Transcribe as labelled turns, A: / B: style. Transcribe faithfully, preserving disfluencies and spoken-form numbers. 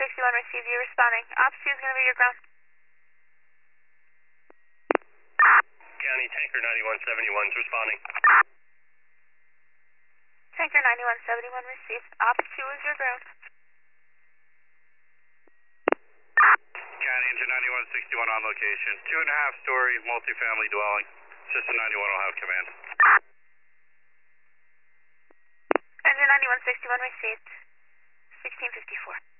A: sixty-one received. You responding. Ops two is going to be your ground.
B: County Tanker ninety-one seventy-one is responding.
A: Tanker ninety-one seventy-one received. Ops two is your ground.
B: County Engine ninety-one sixty-one on location. Two and a half story multifamily dwelling. System ninety-one will have command.
A: Engine ninety-one sixty-one received. sixteen fifty-four.